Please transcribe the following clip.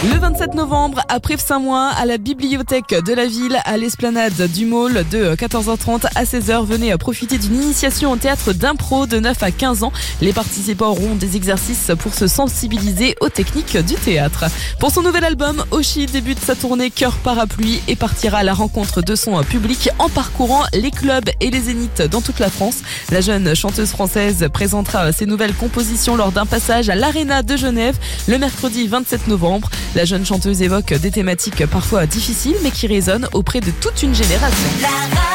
Le 27 novembre, à Prives-Saint-Moin, à la bibliothèque de la ville, à l'esplanade du Môle, de 14h30 à 16h, venez profiter d'une initiation au théâtre d'impro de 9 à 15 ans. Les participants auront des exercices pour se sensibiliser aux techniques du théâtre. Pour son nouvel album, Oshi débute sa tournée Cœur Parapluie et partira à la rencontre de son public en parcourant les clubs et les zéniths dans toute la France. La jeune chanteuse française présentera ses nouvelles compositions lors d'un passage à l'Arena de Genève le mercredi 27 novembre. La jeune chanteuse évoque des thématiques parfois difficiles mais qui résonnent auprès de toute une génération.